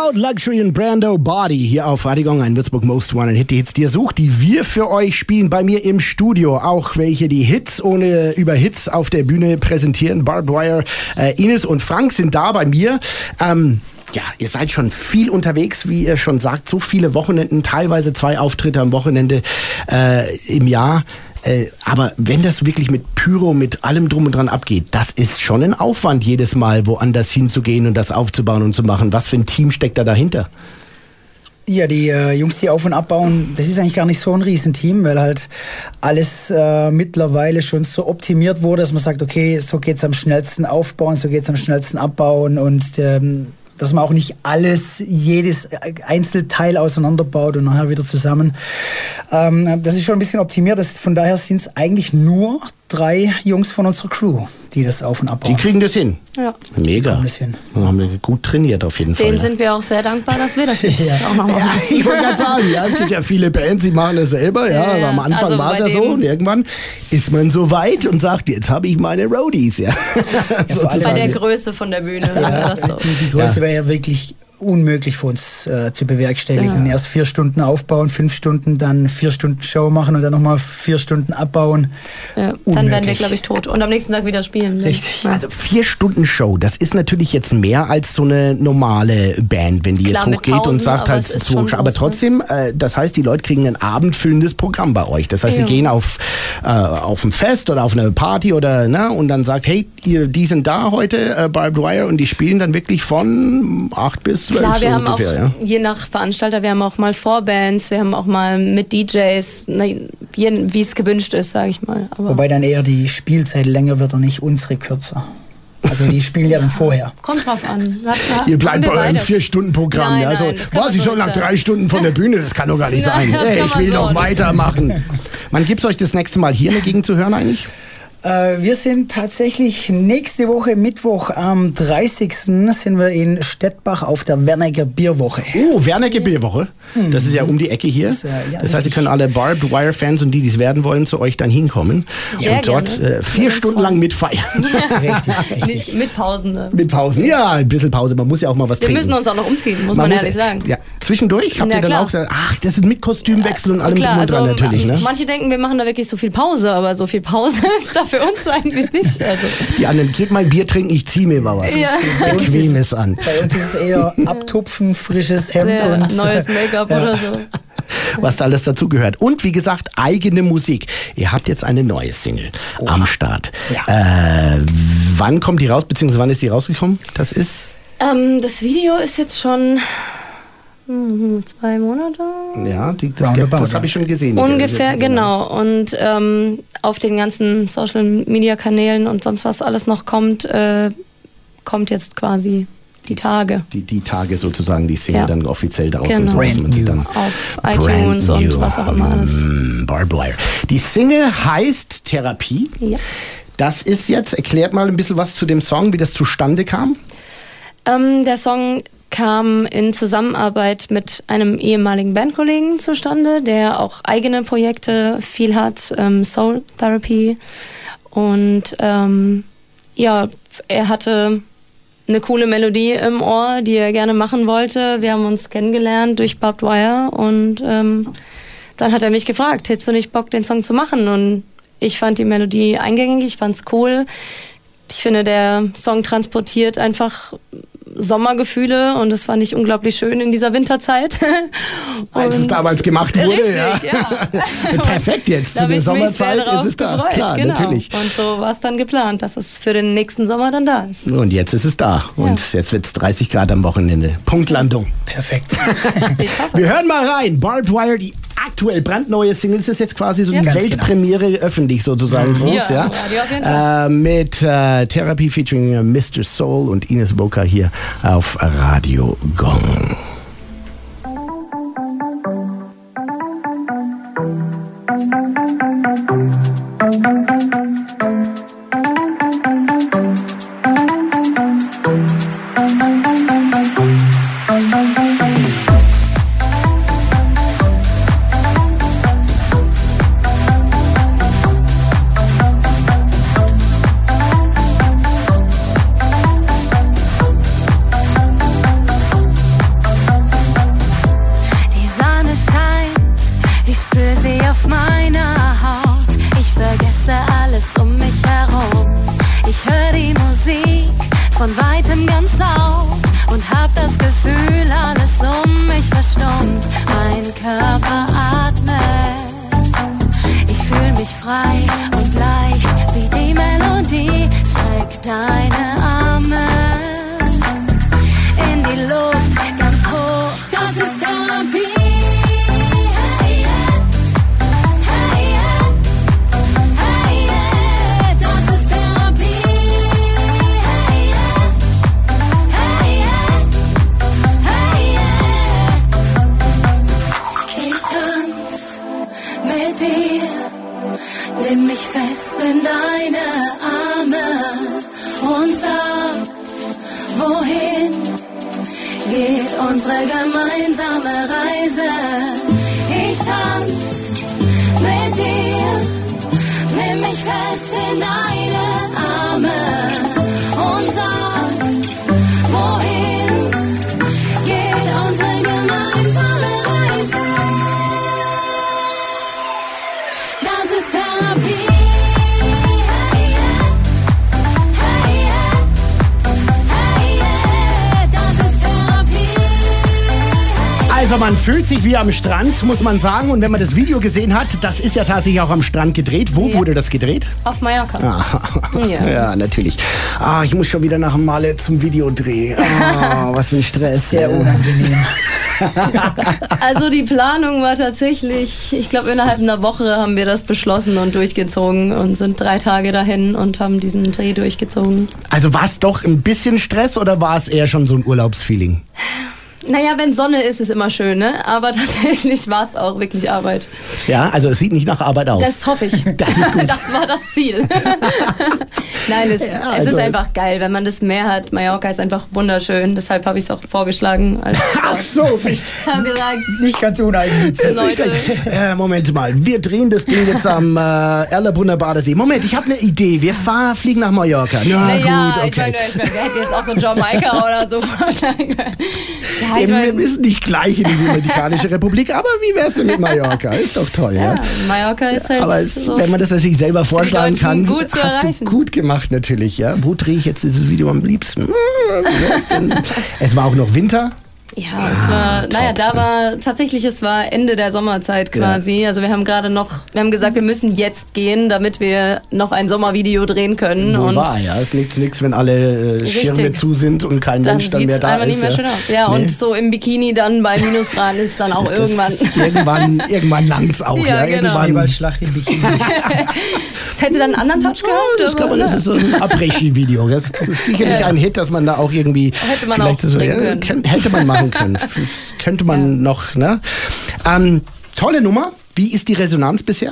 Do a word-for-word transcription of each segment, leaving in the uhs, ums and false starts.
Loud Luxury und Brando Body hier auf Radio Gong, ein Würzburg Most Wanted Hit, die Hits, die ihr sucht, die wir für euch spielen, bei mir im Studio. Auch welche die Hits ohne über Hits auf der Bühne präsentieren. Barbed Wire, äh, Ines und Frank sind da bei mir. Ähm, ja, ihr seid schon viel unterwegs, wie ihr schon sagt, so viele Wochenenden, teilweise zwei Auftritte am Wochenende äh, im Jahr. Äh, aber wenn das wirklich mit Pyro, mit allem drum und dran abgeht, das ist schon ein Aufwand, jedes Mal woanders hinzugehen und das aufzubauen und zu machen. Was für ein Team steckt da dahinter? Ja, die äh, Jungs, die auf- und abbauen, das ist eigentlich gar nicht so ein Riesenteam, weil halt alles äh, mittlerweile schon so optimiert wurde, dass man sagt, okay, so geht's am schnellsten aufbauen, so geht's am schnellsten abbauen und ähm, dass man auch nicht alles, jedes Einzelteil auseinanderbaut und nachher wieder zusammen. Ähm, das ist schon ein bisschen optimiert. Das, von daher sind es eigentlich nur drei Jungs von unserer Crew, die das auf- und abbauen. Die kriegen das hin? Ja. Mega. Die das hin. Wir haben gut trainiert auf jeden Fall. Denen sind wir auch sehr dankbar, dass wir das nicht Ja. auch noch machen. Ja, ich wollte gerade sagen, ja, es gibt ja viele Bands, die machen das selber. Ja, Ja, ja. am Anfang Also war es bei ja so dem- und irgendwann ist man so weit und sagt, jetzt habe ich meine Roadies. Ja. vor allem Bei der Also- Größe von der Bühne. Ja, das so. die, die Größe Ja. wäre ja wirklich unmöglich für uns äh, zu bewerkstelligen. Ja. Erst vier Stunden aufbauen, fünf Stunden, dann vier Stunden Show machen und dann nochmal vier Stunden abbauen. Ja, dann Unmöglich. werden wir, glaube ich, tot. Und am nächsten Tag wieder spielen. Ne? Richtig. Ja. Also vier Stunden Show, das ist natürlich jetzt mehr als so eine normale Band, wenn die Klar, jetzt mit hochgeht Pausen, und sagt aber halt es ist so, schon aber groß, ne? trotzdem, äh, das heißt, die Leute kriegen ein abendfüllendes Programm bei euch. Das heißt, sie Ja. gehen auf, äh, auf ein Fest oder auf eine Party oder ne, und dann sagt, hey, ihr, die sind da heute, äh, Barbed Wire, und die spielen dann wirklich von acht bis zwölf Klar, so wir haben ungefähr, auch, ja. je nach Veranstalter, wir haben auch mal Vorbands, wir haben auch mal mit D Js, ne, wie wie es gewünscht ist, sage ich mal. Aber Wobei dann eher die Spielzeit länger wird und nicht unsere kürzer. Also die spielen ja dann vorher. kommt drauf an. Hat, hat, Ihr bleibt haben wir bei eurem beides. Vier-Stunden-Programm. Nein, ja, also, nein, das kann was, man ich so schon nicht nach sagen. drei Stunden von der Bühne? Das kann doch gar nicht Nein, sein. das Hey, kann ich man will so noch nicht. weitermachen. Wann gibt's euch das nächste Mal hier eine Gegend zu hören eigentlich? Äh, wir sind tatsächlich nächste Woche, Mittwoch, am dreißigsten sind wir in Stettbach auf der Werniger Bierwoche. Oh, Werniger Bierwoche. Das ist ja um die Ecke hier. Das, äh, ja, das heißt, ihr richtig. können alle Barbed Wire-Fans und die, die es werden wollen, zu euch dann hinkommen. Sehr und dort gerne. äh, vier Würde uns Stunden freuen. lang mitfeiern. Richtig, richtig. Nicht mit Pausen. Ne? Mit Pausen. Ja, ein bisschen Pause. Man muss ja auch mal was Wir trinken. müssen uns auch noch umziehen, muss man, muss- ehrlich sagen. Ja, zwischendurch habt Ja, ihr dann klar. auch gesagt, ach, das ist mit Kostümwechsel und allem Klar, drum und dran also, natürlich. Ne? manche denken, wir machen da wirklich so viel Pause, aber so viel Pause ist da für uns eigentlich nicht. Also, Die anderen, geht mal Bier trinken, ich zieh mir mal was. Ja. Bequemes an. Bei uns ist es eher abtupfen, frisches Hemd ja, und neues Make-up ja. oder so. Was da alles dazugehört. Und wie gesagt, eigene Musik. Ihr habt jetzt eine neue Single am Start. Ja. Äh, wann kommt die raus, beziehungsweise wann ist die rausgekommen? Das ist, Ähm, das Video ist jetzt schon hm, zwei Monate. ja, die, das, Roundabout, das habe ich schon gesehen. Ungefähr, genau. Und ähm, auf den ganzen Social-Media-Kanälen und sonst was alles noch kommt, äh, kommt jetzt quasi die Tage. Die, die Tage sozusagen, die Single Ja. dann offiziell daraus Genau. und so, dass man sie dann Auf brand iTunes und new, was auch immer alles. mm, Barbed Wire. Die Single heißt Therapie. Ja. Das ist jetzt, erklärt mal ein bisschen was zu dem Song, wie das zustande kam. Ähm, der Song kam in Zusammenarbeit mit einem ehemaligen Bandkollegen zustande, der auch eigene Projekte viel hat, ähm, Soul Therapy. Und ähm, ja, er hatte eine coole Melodie im Ohr, die er gerne machen wollte. Wir haben uns kennengelernt durch Barbed Wire und ähm, dann hat er mich gefragt, hättest du nicht Bock, den Song zu machen? Und ich fand die Melodie eingängig, ich fand's cool. Ich finde, der Song transportiert einfach Sommergefühle und das fand ich unglaublich schön in dieser Winterzeit. Als es Und- damals gemacht wurde, Richtig, ja. ja. Perfekt jetzt, Da zu hab der ich mich sehr Sommerzeit darauf ist es da. gefreut, Klar, genau. natürlich. Und so war es dann geplant, dass es für den nächsten Sommer dann da ist. Und jetzt ist es da. Und jetzt wird es dreißig Grad am Wochenende. Punktlandung. perfekt. Ich hoffe. Wir hören mal rein. Barbed Wire, die aktuell brandneue Single. Das ist jetzt quasi so Ja, die ganz Weltpremiere öffentlich sozusagen groß. Ja, Ja, im Radio auf jeden Fall. Äh, mit äh, Therapie featuring äh, Mister Soul und Ines Woka hier auf Radio Gong. Therapie unsere gemeinsame Reise. Ich tanz mit dir, nimm mich fest in deine Arme und sag, wohin geht unsere gemeinsame Reise. Das ist Therapie. Also man fühlt sich wie am Strand, muss man sagen. Und wenn man das Video gesehen hat, das ist ja tatsächlich auch am Strand gedreht. Wo ja. wurde das gedreht? Auf Mallorca. Ah. Ja. ja, natürlich. Ah, ich muss schon wieder nach Male zum Videodreh. Ah, was für ein Stress. Sehr unangenehm. Also die Planung war tatsächlich, ich glaube innerhalb einer Woche haben wir das beschlossen und durchgezogen und sind drei Tage dahin und haben diesen Dreh durchgezogen. Also war es doch ein bisschen Stress oder war es eher schon so ein Urlaubsfeeling? Naja, wenn Sonne ist, ist immer schön, ne? Aber tatsächlich war es auch wirklich Arbeit. Ja, also es sieht nicht nach Arbeit aus. Das hoffe ich. Das ist gut. Das war das Ziel. Nein, es, ja, also es ist einfach geil, wenn man das Meer hat. Mallorca ist einfach wunderschön. Deshalb habe ich es auch vorgeschlagen. Als Ach so, verstehe. Haben gesagt, nicht ganz uneigennützig. Leute. Äh, Moment mal, wir drehen das Ding jetzt am äh, Erlabrunner Badesee. Moment, ich habe eine Idee. Wir fahr, fliegen nach Mallorca. Na naja, gut, okay. ich meine, ich mein, wir hätten jetzt auch so Jamaika oder so vorschlagen können. Ja, ich mein, wir müssen nicht gleich in die Dominikanische Republik, aber wie wär's denn mit Mallorca? Ist doch toll, ja. ja Mallorca ist halt aber es, so, wenn man das natürlich selber vorschlagen kann, gut zu hast erreichen. du gut gemacht natürlich, ja. Wo drehe ich jetzt dieses Video am liebsten? Es war auch noch Winter. Ja, es war, ah, naja, da war tatsächlich, es war Ende der Sommerzeit quasi. Ja. Also wir haben gerade noch, wir haben gesagt, wir müssen jetzt gehen, damit wir noch ein Sommervideo drehen können. Wo und war, ja, es liegt nichts, wenn alle äh, Schirme zu sind und kein dann Mensch dann mehr da ist. Dann sieht es einfach nicht mehr ja. schön aus. Ja, nee. Und so im Bikini dann bei Minusgraden ist dann auch das irgendwann. irgendwann. Irgendwann langt's auch, ja, ja genau. Schneeballschlacht im Bikini. Das hätte dann einen anderen Touch gehabt. Ja, das, kann man, das ist so ein Après-Ski-Video. Das ist sicherlich ja. ein Hit, dass man da auch irgendwie hätte man vielleicht auch so, ja, hätte man machen können. Das könnte man ja. noch, ne? Ähm, tolle Nummer. Wie ist die Resonanz bisher?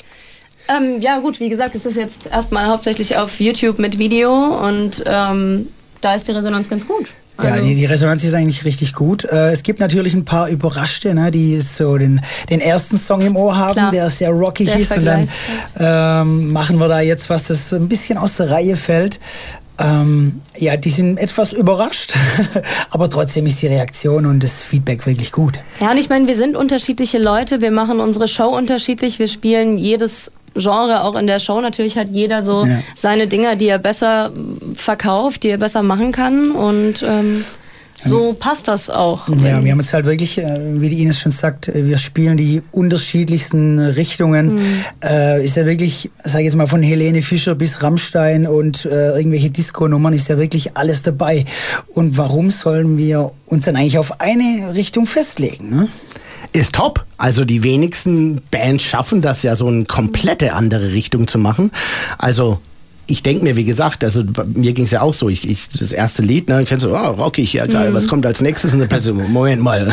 Ähm, ja gut, wie gesagt, es ist jetzt erstmal hauptsächlich auf YouTube mit Video und ähm, da ist die Resonanz ganz gut. Ja, die, die Resonanz ist eigentlich richtig gut. Äh, es gibt natürlich ein paar Überraschte, ne, die so den, den ersten Song im Ohr haben, Klar. der sehr rockig der ist. Vergleich. Und dann ähm, machen wir da jetzt was, das ein bisschen aus der Reihe fällt. Ähm, ja, die sind etwas überrascht, aber trotzdem ist die Reaktion und das Feedback wirklich gut. Ja, und ich meine, wir sind unterschiedliche Leute, wir machen unsere Show unterschiedlich, wir spielen jedes Genre auch in der Show. Natürlich hat jeder so ja. seine Dinger, die er besser verkauft, die er besser machen kann und ähm, so passt das auch. Ja, wir haben jetzt halt wirklich, wie die Ines schon sagt, wir spielen die unterschiedlichsten Richtungen. Mhm. Äh, ist ja wirklich, sag ich jetzt mal, von Helene Fischer bis Rammstein und äh, irgendwelche Disco-Nummern ist ja wirklich alles dabei. Und warum sollen wir uns dann eigentlich auf eine Richtung festlegen, ne? Ist top. Also die wenigsten Bands schaffen das ja, so eine komplette andere Richtung zu machen. Also ich denke mir, wie gesagt, also mir ging es ja auch so, ich, ich das erste Lied, ne, kennst du, oh, rockig, ja geil, mhm. was kommt als nächstes? Und eine Person, Moment mal,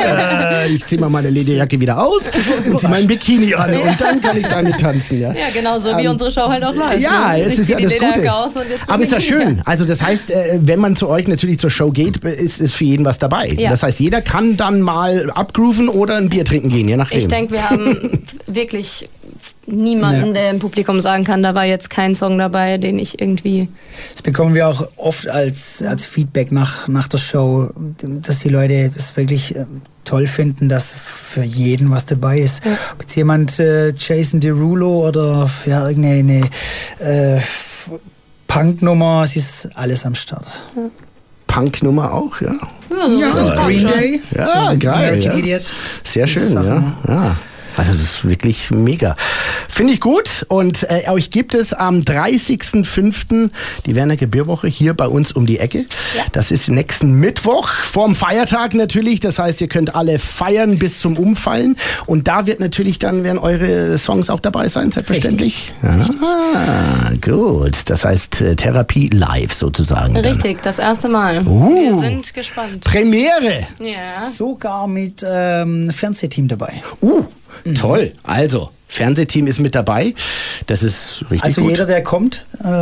ich zieh mal meine Lederjacke wieder aus und zieh mein Bikini an und dann kann ich damit tanzen. Ja, ja genau so, wie ähm, unsere Show halt auch läuft. Ja, jetzt ist ja das Gute. Aus und jetzt aber ist ja schön, also das heißt, wenn man zu euch natürlich zur Show geht, ist, ist für jeden was dabei. Ja. Das heißt, jeder kann dann mal abgrooven oder ein Bier trinken gehen, je nachdem. Ich denke, wir haben wirklich niemanden, ja. der im Publikum sagen kann, da war jetzt kein Song dabei, den ich irgendwie... Das bekommen wir auch oft als, als Feedback nach, nach der Show, dass die Leute das wirklich äh, toll finden, dass für jeden was dabei ist. Ja. Ob jetzt jemand äh, Jason Derulo oder ja, irgendeine äh, Punknummer, es ist alles am Start. Ja. Punknummer auch, ja. Ja, ja Green Day. Ja, so geil. American ja. Idiot. Sehr schön, ja. ja. Also das ist wirklich mega. Finde ich gut. Und äh, euch gibt es am dreißigsten fünften die Werner Bierwoche hier bei uns um die Ecke. Ja. Das ist nächsten Mittwoch, vorm Feiertag natürlich. Das heißt, ihr könnt alle feiern bis zum Umfallen. Und da wird natürlich dann, werden eure Songs auch dabei sein, selbstverständlich. Richtig. Ah, gut. Das heißt, äh, Therapie live sozusagen. Richtig, dann. Das erste Mal. Uh, Wir sind gespannt. Premiere. Ja. Sogar mit ähm, Fernsehteam dabei. Uh. Mhm. Toll. Also, Fernsehteam ist mit dabei. Das ist richtig also gut. Also jeder, der kommt, äh,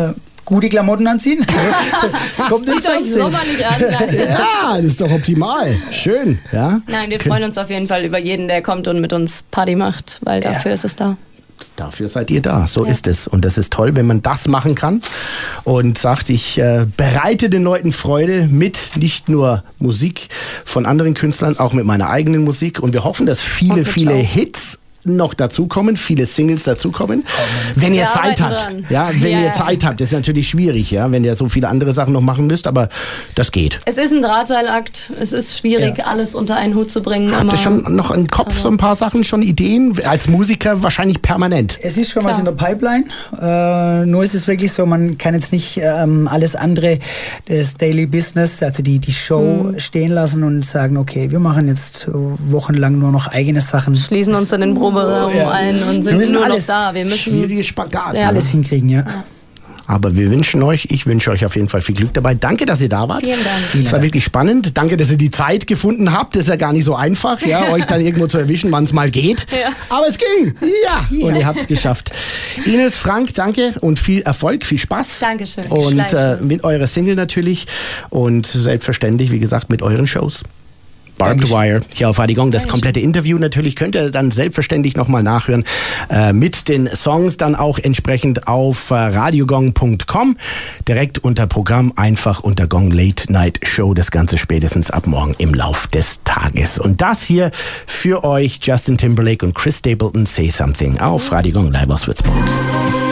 gute Klamotten anziehen. Es kommt ins Sieht euch Fernsehen. sommerlich an. Nein. Ja, das ist doch optimal. Schön, ja. Nein, wir freuen uns auf jeden Fall über jeden, der kommt und mit uns Party macht, weil Ja. dafür ist es da. Dafür seid ihr da, so Ja. ist es. Und das ist toll, wenn man das machen kann und sagt, ich äh, bereite den Leuten Freude mit nicht nur Musik von anderen Künstlern, auch mit meiner eigenen Musik. Und wir hoffen, dass Und viele, mit viele Show. Hits noch dazukommen, viele Singles dazukommen. Wenn ihr Wir Zeit arbeiten habt, dran. ja, wenn Ja, ihr ja. Zeit habt, das ist natürlich schwierig, ja, wenn ihr so viele andere Sachen noch machen müsst, aber das geht. Es ist ein Drahtseilakt. Es ist schwierig, Ja. alles unter einen Hut zu bringen. Habt immer. ihr schon noch im Kopf so ein paar Sachen, schon Ideen? Als Musiker wahrscheinlich permanent. Es ist schon was Klar. in der Pipeline. Äh, nur ist es wirklich so, man kann jetzt nicht ähm, alles andere, das Daily Business, also die, die Show stehen lassen und sagen, okay, wir machen jetzt wochenlang nur noch eigene Sachen. Schließen uns in den Proberaum Ja. ein und Wir sind müssen nur alles- noch da. Wir müssen Schwierige Spagat. Ja. ne? Alles hinkriegen, ja. Aber wir wünschen euch, ich wünsche euch auf jeden Fall viel Glück dabei. Danke, dass ihr da wart. Vielen Dank. Es war wirklich spannend. Danke, dass ihr die Zeit gefunden habt. Das ist ja gar nicht so einfach, ja, euch dann irgendwo zu erwischen, wann es mal geht. Ja. Aber es ging. Ja. Und ihr habt es geschafft. Ines, Frank, danke und viel Erfolg, viel Spaß. Dankeschön. Und äh, Gleichfalls. mit eurer Single natürlich und selbstverständlich, wie gesagt, mit euren Shows. Barbed Dankeschön. Wire hier auf Adigong. Das Dankeschön. komplette Interview natürlich könnt ihr dann selbstverständlich nochmal nachhören. Äh, mit den Songs dann auch entsprechend auf äh, radiogong punkt com. Direkt unter Programm, einfach unter Gong Late Night Show. Das Ganze spätestens ab morgen im Lauf des Tages. Und das hier für euch Justin Timberlake und Chris Stapleton, Say Something auf Radiogong live aus Würzburg.